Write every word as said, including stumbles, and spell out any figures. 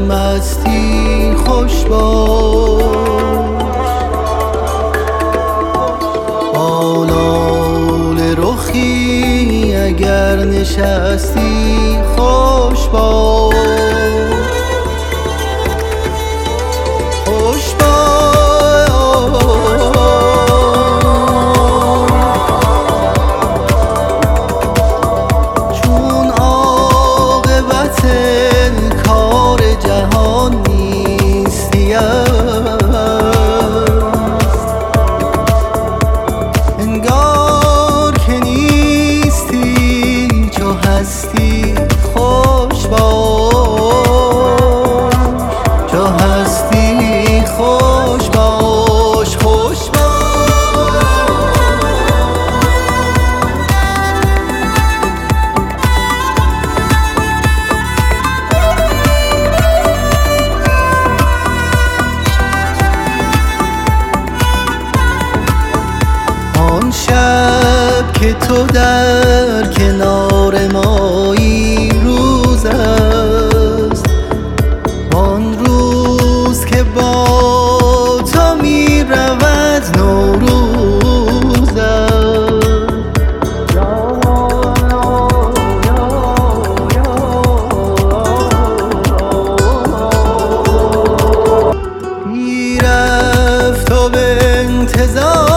مستی خوش باش، با لاله رخی اگر نشستی خوش باش، خوش باش، چون عاقبت کار جهان نیستی است، انگار که نیستی چو هستی خوش باش، چو هستی خوش باش، خوش باش. آن شب که تو در کنار مایی روز است، آن روز که با تو می رود نوروز است. می رفت و به انتظار